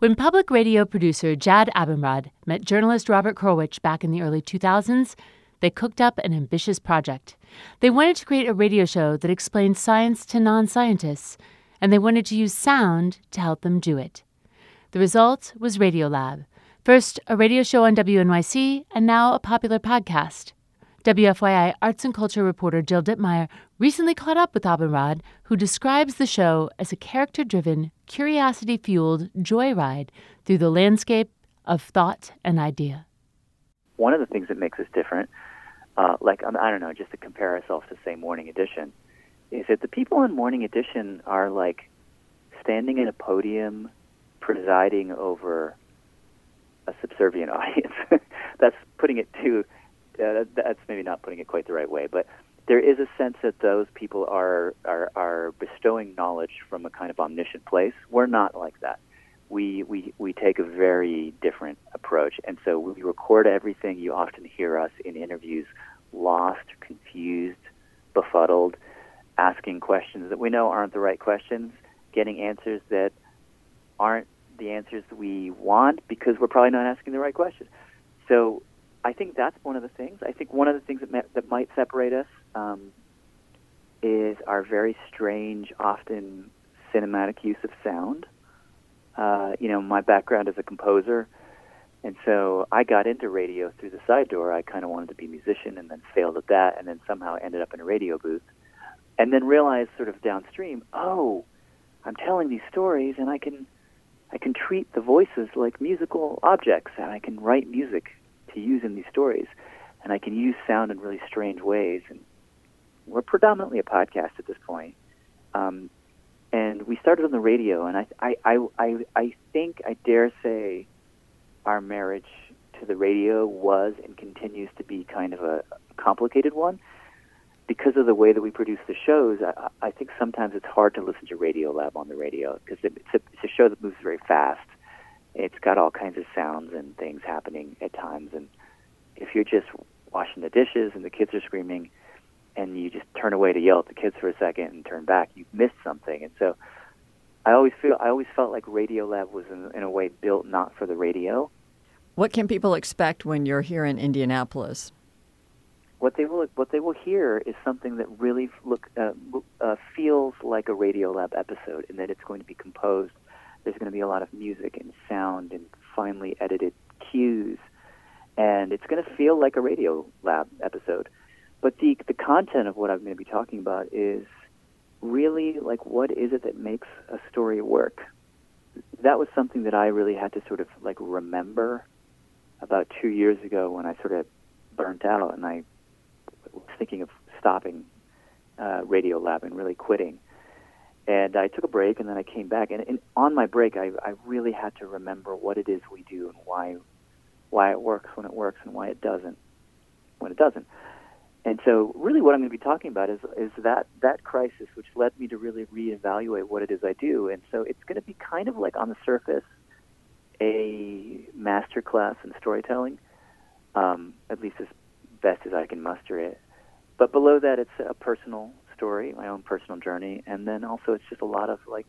When public radio producer Jad Abumrad met journalist Robert Krulwich back in the early 2000s, they cooked up an ambitious project. They wanted to create a radio show that explained science to non-scientists, and they wanted to use sound to help them do it. The result was Radiolab, first a radio show on WNYC and now a popular podcast. WFYI arts and culture reporter Jill Dittmeyer recently caught up with Abumrad, who describes the show as a character-driven, curiosity-fueled joyride through the landscape of thought and idea. One of the things that makes us different, just to compare ourselves to, say, Morning Edition, is that the people on Morning Edition are like standing at a podium presiding over a subservient audience. That's putting it too... that's maybe not putting it quite the right way, but there is a sense that those people are bestowing knowledge from a kind of omniscient place. We're not like that. We take a very different approach, and so we record everything. You often hear us in interviews lost, confused, befuddled, asking questions that we know aren't the right questions, getting answers that aren't the answers that we want because we're probably not asking the right question. So I think that's one of the things. I think one of the things that might separate us is our very strange, often cinematic use of sound. My background is a composer, and so I got into radio through the side door. I kind of wanted to be a musician and then failed at that and then somehow ended up in a radio booth and then realized sort of downstream, I'm telling these stories and I can treat the voices like musical objects and I can write music to use in these stories, and I can use sound in really strange ways. And we're predominantly a podcast at this point, and we started on the radio. And I think I dare say our marriage to the radio was and continues to be kind of a complicated one because of the way that we produce the shows. I think sometimes it's hard to listen to Radiolab on the radio because it's a show that moves very fast. It's got all kinds of sounds and things happening at times. And if you're just washing the dishes and the kids are screaming and you just turn away to yell at the kids for a second and turn back, you've missed something. And so I always felt like Radiolab was in a way built not for the radio. What can people expect when you're here in Indianapolis? What they will hear is something that really feels like a Radiolab episode, in that it's going to be composed. There's going to be a lot of music and sound and finely edited cues, and it's going to feel like a Radiolab episode. But the content of what I'm going to be talking about is really like, what is it that makes a story work? That was something that I really had to sort of like remember about 2 years ago when I sort of burnt out and I was thinking of stopping Radiolab and really quitting. And I took a break, and then I came back. And on my break, I really had to remember what it is we do and why it works when it works and why it doesn't when it doesn't. And so really what I'm going to be talking about is that crisis, which led me to really reevaluate what it is I do. And so it's going to be kind of like, on the surface, a master class in storytelling, at least as best as I can muster it. But below that, it's a personal story, my own personal journey, and then also it's just a lot of like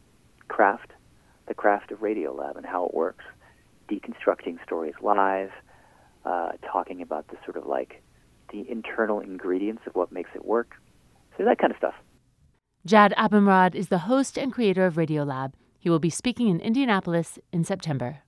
the craft of Radiolab and how it works, deconstructing stories live, talking about the sort of like the internal ingredients of what makes it work, so that kind of stuff. Jad Abumrad is the host and creator of Radiolab. He will be speaking in Indianapolis in September.